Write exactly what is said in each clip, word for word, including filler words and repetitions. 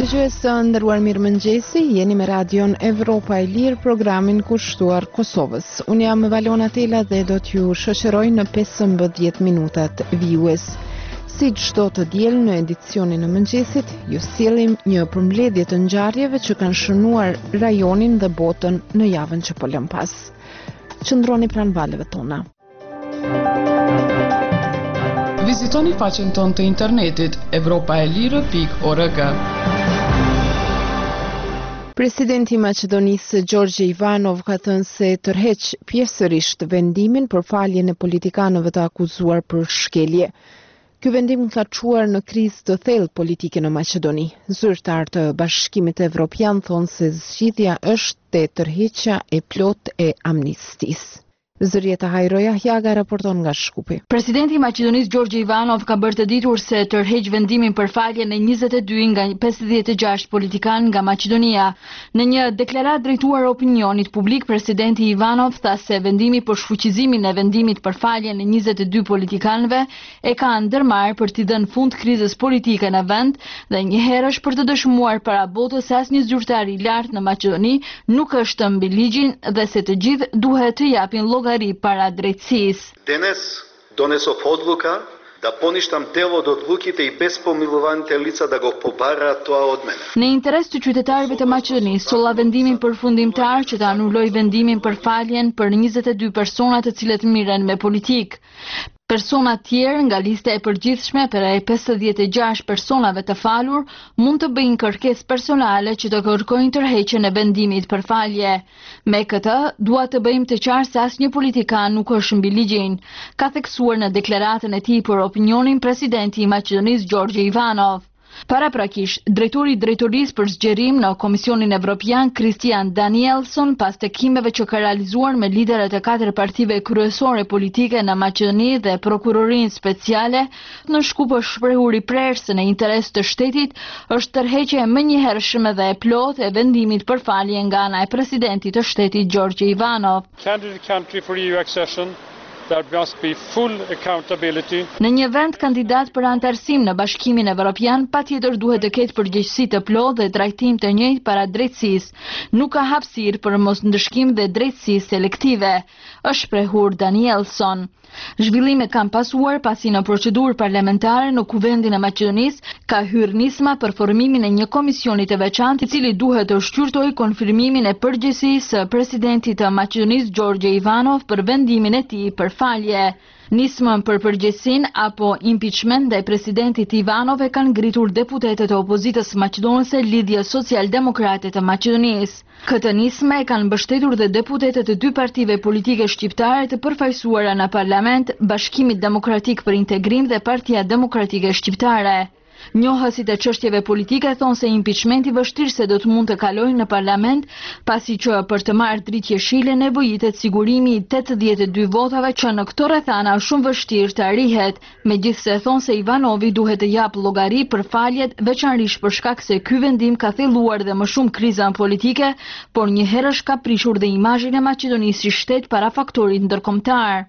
Dëgjues të nderuar, mirëmëngjesi, jeni me radion Evropa e Lirë, programin kushtuar Kosovës. Unë jam Valona Tela dhe do t'ju shoqëroj në pesëmbëdhjetë minutat vijues. Si çdo të diel në edicionin e mëngjesit, ju sjellim një përmbledhje të ngjarjeve që kanë shënuar rajonin dhe botën në javën që po lëm pas. Qëndroni pranë valeve tona. Vizitoni faqen tonë të internetit evropaelire pikë org. Presidenti i Maqedonisë Gjorgje Ivanov ka thënë se tërheq pjesërisht vendimin për faljen e politikanëve të akuzuar për shkelje. Ky vendim ka çuar në krizë të thellë politike në Maqedoni. Zyrtar të Bashkimit Evropian thonë se zgjidhja është te tërheqja e plotë e amnistisë. Zërieta Hajroja Jaga raporton nga Shkupi. Presidenti i Maqedonisë Gjorgje Ivanov ka bërë të ditur se tërheq vendimin për faljen e njëzet e dy nga pesëdhjetë e gjashtë politikanë nga Maqedonia. Në një deklaratë drejtuar opinionit publik, presidenti Ivanov tha se vendimi për shfuqizimin e vendimit për faljen e njëzet e dy politikanëve e ka ndërmarrë për t'i dhënë fund krizës politike në vend dhe njëherësh për të dëshmuar para botës se asnjë zyrtar i lartë në Maqedoni nuk është mbi ligjin dhe se të gjithë duhet të japin llogari para drejtësisë. Денес донесов одлука да поништам дел од одлуките и без помилуваните лица да го побараат тоа од мене. Në interes të qytetarëve të Maqedonisë, solla vendimin përfundimtar që të anulloj vendimin për faljen për njëzet e dy persona të cilët mirën me politikë. Persona tjerë nga lista e përgjithshme për e pesëdhjetë e gjashtë personave të falur mund të bëjnë kërkesë personale që të kërkojnë tërheqjen e vendimit për falje. Me këtë, dua të bëjmë të qartë se asnjë politikan nuk është mbi ligjin, ka theksuar në deklaratën e tij për opinionin presidenti i Maqedonisë Gjorgje Ivanov. Paraprakisht, drejtori i drejtorisë për zgjerim në Komisionin Evropian Christian Danielson, pas takimeve që ka realizuar me liderët e katër partive kryesore politike në Maqedoni dhe prokurorinë speciale, në Shkup është shprehur i prerë se në interes të shtetit është tërheqja e menjëhershme dhe e plotë e vendimit për falje nga ana e presidentit të shtetit Gjorgje Ivanov. Candidate country for E U accession. There must be full accountability. Në një vend kandidat për antarësim në Bashkimin Evropian, patjetër duhet të ketë përgjegjësi të plotë dhe trajtim të njëjtë para drejtësisë. Nuk ka hapësirë për mosndëshkim dhe drejtësi selektive, është shprehur Danielson. Zhvillimet kanë pasuar pasi në procedurë parlamentare në Kuvendin e Maqedonisë ka hyrë nisma për formimin e një komisioni të veçantë i cili duhet të shqyrtojë konfirmimin e përgjegjësisë së presidentit të Maqedonisë Gjorgje Ivanov për vendimin e tij për falje. Nismën për përgjegjësinë apo impeachment ndaj presidentit Ivanov e kanë ngritur deputetët e opozitës maqedonëse Lidhja Social-Demokrate të Maqedonisë. Këtë nismë e kanë mbështetur dhe deputetët e dy partive politike shqiptare të përfaqësuara në parlament, Bashkimi Demokratik për Integrim dhe Partia Demokratike Shqiptare. Njohësit e çështjeve politike thonë se impeachmenti vështirëse do të mund të kalojë në parlament, pasi që për të marrë dritë jeshile nevojitet sigurimi i tetëdhjetë e dy votave që në këto rrethana është shumë vështirë të arrihet, megjithse thonë se Ivanovi duhet të japë llogari për faljet, veçanërisht për shkak se ky vendim ka thelluar dhe më shumë krizën politike, por njëherësh ka prishur dhe imazhin e Maqedonisë si shtet para faktorit ndërkombëtar.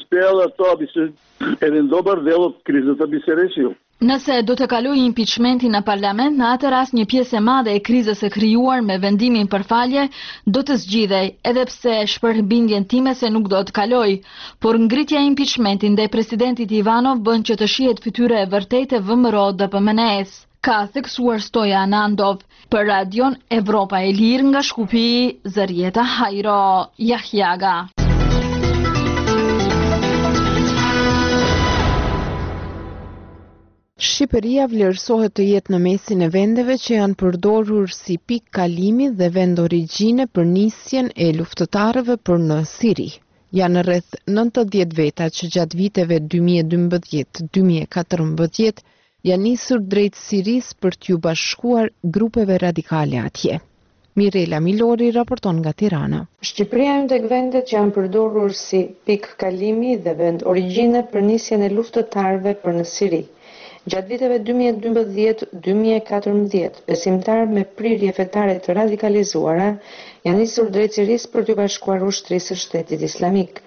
Nëse do të kalojë impeachmenti në parlament, në atë rast një pjesë e madhe e krizës së krijuar me vendimin për falje do të zgjidhej, edhe pse shpreh bindjen time se nuk do të kalojë, por ngritja e impeachmentit ndaj presidentit Ivanov bën që të shihet fytyra e vërtetë e V M R O D P M N S, ka theksuar Stoja Anandov. Për Radion Evropa e Lirë nga Shkupi, Zërieta Hajro Jahjaga. Shqipëria vlerësohet të jetë në mesin e vendeve që janë përdorur si pikë kalimi dhe vend origjine për nisjen e luftëtarëve për në Siri. Janë rreth nëntëdhjetë veta që gjatë viteve dy mijë e dymbëdhjetë dy mijë e katërmbëdhjetë janë nisur drejt Siris për t'ju bashkuar grupeve radikale atje. Mirela Milori raporton nga Tirana. Shqipëria është tek vendet që janë përdorur si pikë kalimi dhe vend origjine për nisjen e luftëtarëve për në Siri. Gjatë viteve dy mijë e dymbëdhjetë dy mijë e katërmbëdhjetë, besimtarë me prirje fetare të radikalizuara janë nisur drejt Siris për t'u bashkuar ushtrisë së Shtetit Islamik.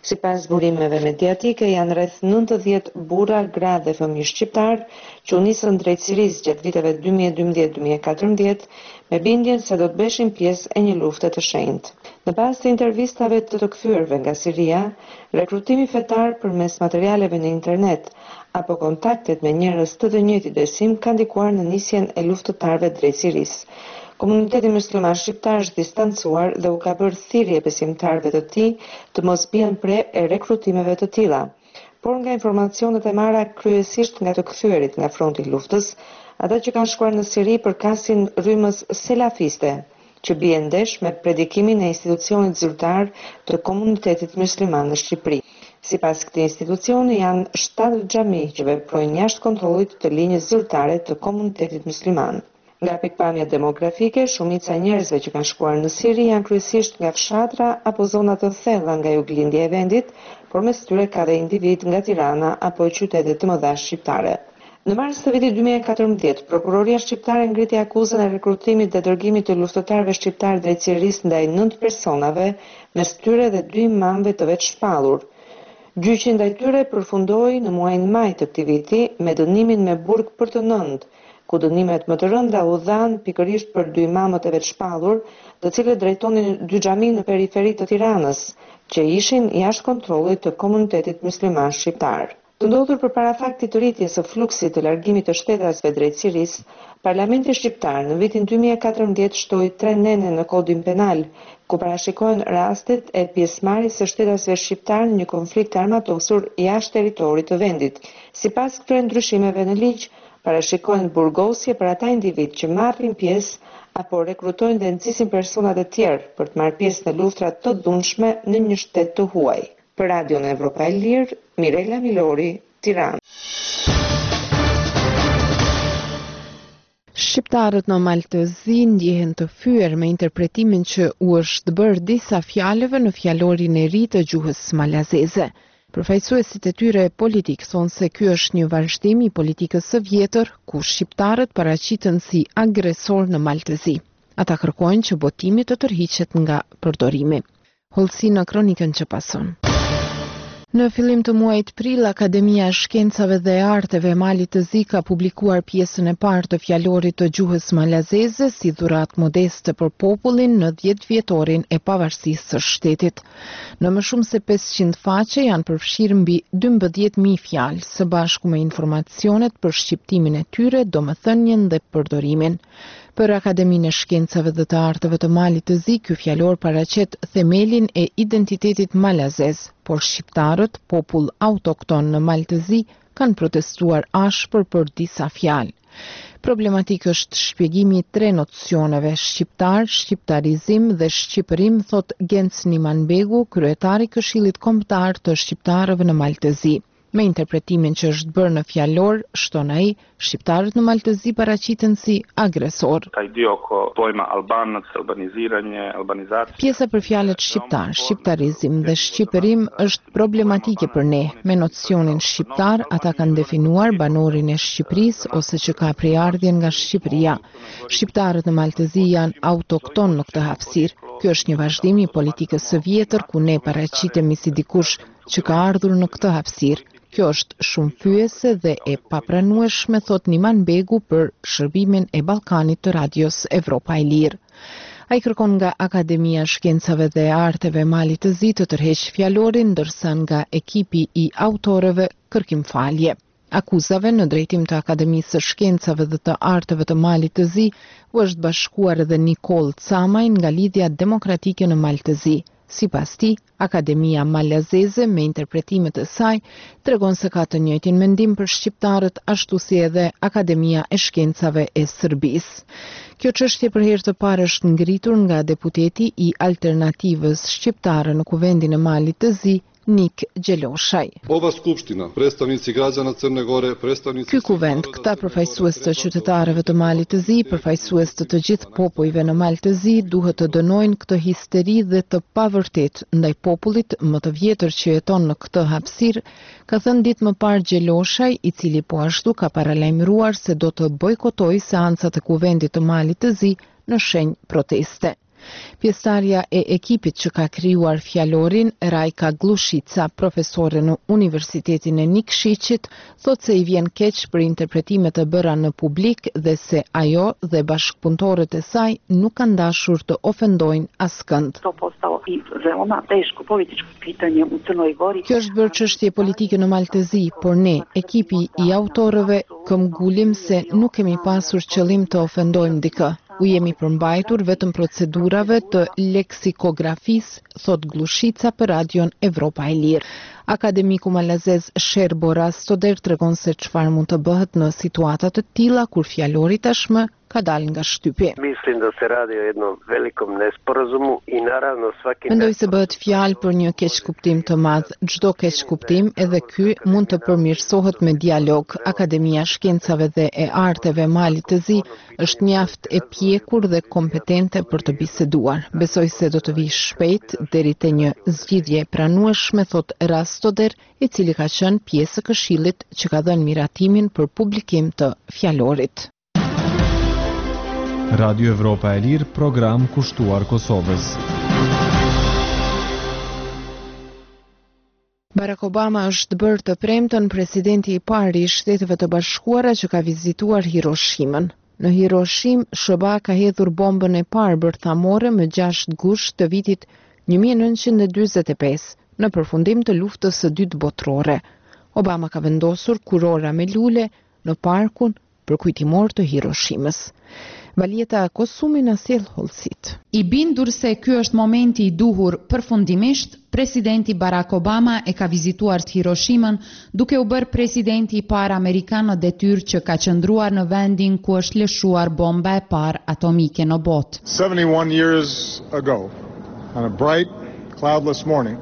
Sipas zburimeve mediatike, janë rreth nëntëdhjetë burra, gra dhe fëmijë shqiptar që u nisën drejt Sirisë gjatë viteve dy mijë e dymbëdhjetë dy mijë e katërmbëdhjetë me bindjen se do të beshin pjesë e një lufte të shenjtë. Në bazë të intervistave të të kthyer nga Siria, rekrutimi fetar përmes materialeve në internet apo kontaktet me njerëz të të njëjtit besim ka ndikuar në nisjen e luftëtarëve drejt Sirisë. Komuniteti musliman shqiptar është distancuar dhe u ka bërë thirrje besimtarëve të tij të mos bien pre e rekrutimeve të tilla. Por nga informacionet e marra kryesisht nga të kthyerit nga fronti i luftës, ata që kanë shkuar në Siri përkasin rrymës selafiste, që bie ndesh me predikimin e institucionit zyrtar të komunitetit musliman në Shqipëri. Sipas këtij institucioni janë shtatë xhami që veprojnë jashtë kontrollit të linjës zyrtare të komunitetit musliman. Nga pikpamja demografike, shumica e njerëzve që kanë shkuar në Siri janë kryesisht nga fshatra apo zona të thella nga juglindja e vendit, por mes tyre ka dhe individ nga Tirana apo qytete të mëdha shqiptare. Në mars të vitit dy mijë e katërmbëdhjetë, prokuroria shqiptare ngriti akuzën e rekrutimit dhe dërgimit të luftëtarëve shqiptar drejt Sirisë ndaj nëntë personave, mes tyre dhe dy imamëve të vetshpallur. Gjyqi ndaj tyre përfundoi në muajin maj të këtij viti me dënimin me burg për të nëntë, ku dënimet më të rënda u dhanë pikërisht për dy imamët e vetshpallur, të cilët drejtonin dy xhami në periferi të Tiranës, që ishin jashtë kontrollit të komunitetit musliman shqiptar. Të ndodhur përpara faktit të rritjes së fluksit të largimit të shtetasve drejt Sirisë, Parlamenti shqiptar në vitin dy mijë e katërmbëdhjetë shtoi tre nene në kodin penal, ku parashikohen rastet e pjesëmarrjes së shtetasve shqiptar në një konflikt armatosur jashtë territorit të vendit. Sipas këtyre ndryshimeve në ligj, parashikohen burgosje për ata individ që marrin pjesë apo rekrutojnë dhe nxisin persona të tjerë për të marrë pjesë në luftra të dhunshme në një shtet të huaj. Për Radion Evropa e Lirë, Mirela Milori, Tiranë. Shqiptarët në Maltëzi ndjehen të fyer me interpretimin që u është bërë disa fjalëve në fjalorin e ri të gjuhës malazeze. Përfaqësuesit e tyre politik thonë se ky është një vazhdim i politikës së vjetër, ku shqiptarët paraqiten si agresor në Maltëzi. Ata kërkojnë që botimi të tërhiqet nga përdorimi. Hollësi në kronikën që pason. Në fillim të muajit prill, Akademia e Shkencave dhe Arteve e Malit të Zi ka publikuar pjesën e parë të fjalorit të gjuhës malazeze si dhuratë modeste për popullin në dhjetëvjetorin e pavarësisë së shtetit. Në më shumë se pesëqind faqe janë përfshirë mbi dymbëdhjetë mijë fjalë, së bashku me informacionet për shqiptimin e tyre, domethënien dhe përdorimin. Për Akademinë e Shkencave dhe të Arteve të Malit të Zi, ky fjalor paraqet themelin e identitetit malazez, por shqiptarët, popull autokton në Mal të Zi, kanë protestuar ashpër për disa fjalë. Problematik është shpjegimi i tre nocioneve, shqiptar, shqiptarizim dhe shqipërim, thot Genc Nimanbegu, kryetari i Këshillit Kombëtar të Shqiptarëve në Mal të Zi. Me interpretimin që është bërë në fjalor, shton ai, shqiptarët në Mal të Zi paraqiten si agresor. Pjesa për fjalët shqiptar, shqiptarizim dhe shqipërim është problematike për ne. Me nocionin shqiptar, ata kanë definuar banorin e Shqipërisë ose që ka prejardhjen nga Shqipëria. Shqiptarët në Mal të Zi janë autokton në këtë hapësirë. Ky është një vazhdim i politikës së vjetër ku ne paraqitemi si dikush që ka ardhur në këtë hapësirë. Kjo është shumë fyese dhe e papranueshme, thot Nimanbegu për shërbimin e Ballkanit të Radios Evropa e Lirë. Ai kërkon nga Akademia e Shkencave dhe Arteve e Malit të Zi të tërheqë fjalorin, ndërsa nga ekipi i autorëve kërkim falje. Akuzave në drejtim të Akademisë së Shkencave dhe të Arteve të Malit të Zi u është bashkuar edhe Nikol Camaj nga Lidhja Demokratike në Mal të Zi. Sipas tij, Akademia Malazeze me interpretimet e saj tregon se ka të njëjtin mendim për shqiptarët, ashtu si edhe Akademia e Shkencave e Serbisë. Kjo çështje për herë të parë është ngritur nga deputeti i Alternativës Shqiptare në Kuvendin e Malit të Zi, Nik Gjeloshaj. Ova skupština, predstavnici građana Crne Gore, predstavnici... Ky kuvend, këta përfaqësues të qytetarëve të Malit të Zi, përfaqësues të të gjithë popujve në Mal të Zi, duhet të dënojnë këtë histeri dhe të pavërtet ndaj popullit më të vjetër që jeton në këtë hapësirë, ka thënë ditë më parë Gjeloshaj, i cili po ashtu ka paralajmëruar se do të bojkotojë seancat e kuvendit të Malit të Zi në shenjë proteste. Pjesëtarja e ekipit që ka krijuar fjalorin, Rajka Glushica, profesore në Universitetin e Nikshicit, thot se i vjen keq për interpretimet e bëra në publik dhe se ajo dhe bashkëpunëtorët e saj nuk kanë dashur të ofendojnë askënd. Kjo është bërë çështje politike në Maltezi, por ne, ekipi i autorëve, këmbgulim se nuk kemi pasur qëllim të ofendojmë dikë. U jemi përmbajtur vetëm procedurave të leksikografisë, thot Glushica për radion Evropa e Lirë. Akademiku malazez Sherbo Rastoder tregon se çfarë mund të bëhet në situata të tilla kur fjalori tashmë ka dalë nga shtypi. Mendoj se bëhet fjalë për një keqkuptim të madh. Çdo keqkuptim, edhe ky, mund të përmirësohet me dialog. Akademia Shkencave dhe e Arteve Maltezi është mjaft e pjekur dhe kompetente për të biseduar. Besoj se do të vijë shpejt deri te një zgjidhje e pranueshme, thot Rastoder, i cili ka qenë pjesë e këshillit që ka dhënë miratimin për publikim të fjalorit. Radio Evropa e Lirë, program kushtuar Kosovës. Barack Obama është bërë të premten presidenti i parë i Shteteve të Bashkuara që ka vizituar Hiroshimën. Në Hiroshim, S B A ka hedhur bombën e parë bërthamore më gjashtë gusht të vitit një mijë e nëntëqind e dyzet e pesë, në përfundim të luftës së dytë botërore. Obama ka vendosur kurora me lule në parkun përkujtimor të Hiroshimës. Valjeta Kosumi na sjell hollësit. I bindur se ky është momenti i duhur përfundimisht, presidenti Barack Obama e ka vizituar Hiroshimën, duke u bërë presidenti i parë amerikan në detyrë që ka qëndruar në vendin ku është lëshuar bomba e parë atomike në botë. seventy-one years ago, on a bright, cloudless morning,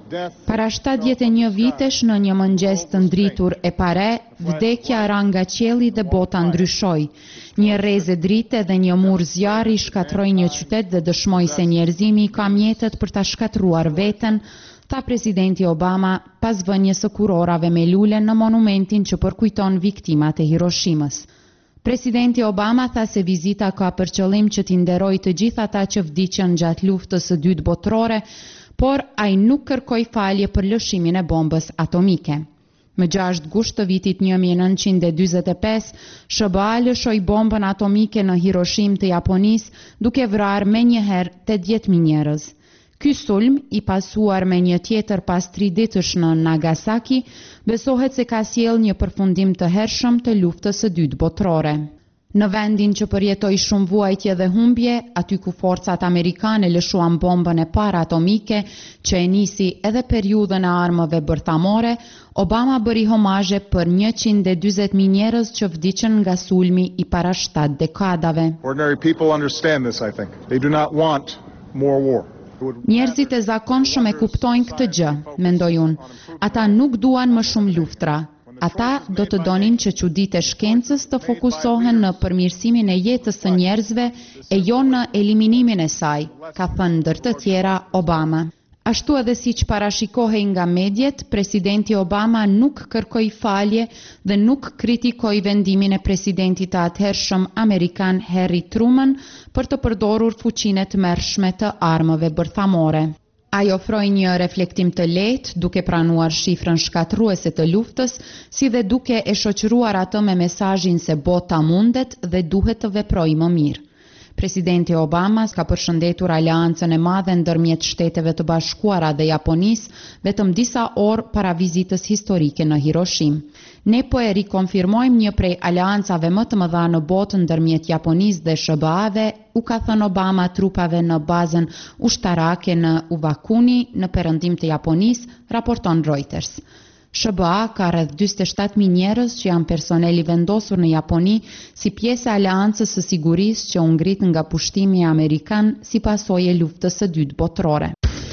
para shtatëdhjetë e një vitesh në një mëngjes të ndritur e pare, vdekja ra nga qielli dhe bota ndryshoi. Një rrezë drite dhe një mur zjarri shkatroi një qytet dhe dëshmoi se njerëzimi ka mjetet për ta shkatruar veten, tha presidenti Obama pas vënies së kurorave me lule në monumentin që përkujton viktimat e Hiroshimës. Presidenti Obama tha se vizita ka për qëllim që t'i nderojë të gjithë ata që vdiqën gjatë luftës së dytë botërore, por ai nuk kërkoi falje për lëshimin e bombës atomike. Më gjashtë gusht të vitit një mijë e nëntëqind e dyzet e pesë, S B A lëshoi bombën atomike në Hiroshim të Japonisë, duke vrarë menjëherë tetëdhjetë mijë njerëz. Ky sulm, i pasuar me një tjetër pas tri ditësh në Nagasaki, besohet se ka sjellë një përfundim të hershëm të luftës së dytë botërore. Në vendin që përjetoi shumë vuajtje dhe humbje, aty ku forcat amerikane lëshuan bombën e parë atomike, që e nisi edhe periudhën e armëve bërthamore, Obama bëri homazhe për njëqind e dyzet mijë njerëz që vdiqën nga sulmi i para shtatë dekadave. Ordinary people understand this, I think. They do not want more war. Njerëzit e zakonshëm e kuptojnë këtë gjë, mendoj unë. Ata nuk duan më shumë luftra. Ata do të donin që çuditë e shkencës të fokusohen në përmirësimin e jetës së njerëzve e jo në eliminimin e saj, ka thënë ndër të tjera Obama. Ashtu edhe siç parashikohej nga mediat, presidenti Obama nuk kërkoi falje dhe nuk kritikoi vendimin e presidentit të atëhershëm amerikan Harry Truman për të përdorur fuqinë e tmerrshme të armëve bërthamore. Ai ofroi një reflektim të lehtë, duke pranuar shifrën shkatruese të luftës, si dhe duke e shoqëruar atë me mesazhin se bota mundet dhe duhet të veprojë më mirë. Presidenti Obama ka përshëndetur aleancën e madhe ndërmjet Shteteve të Bashkuara dhe Japonisë vetëm disa orë para vizitës historike në Hiroshim. Ne po e rikonfirmojmë një prej aleancave më të mëdha në botë ndërmjet Japonisë dhe S B A-ve, u ka thënë Obama trupave në bazën ushtarake në Uvakuni në perëndim të Japonisë, raporton Reuters. S B A ka rreth dyzet e shtatë mijë njerëz që janë personel i vendosur në Japoni si pjesë e aleancës së sigurisë që u ngrit nga pushtimi amerikan si pasojë e luftës së dytë botërore.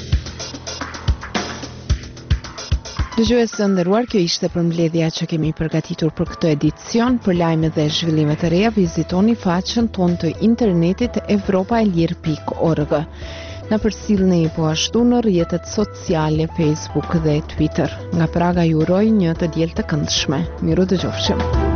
Dëgjues të nderuar, kjo ishte përmbledhja që kemi përgatitur për këtë edicion. Për lajme dhe zhvillime të reja, vizitoni faqen tonë të internetit evropaelir pikë org. Na përcjellni po ashtu në rrjetet sociale Facebook dhe Twitter. Nga Praga ju uroj një të diel të këndshme. Miru dëgjofshim.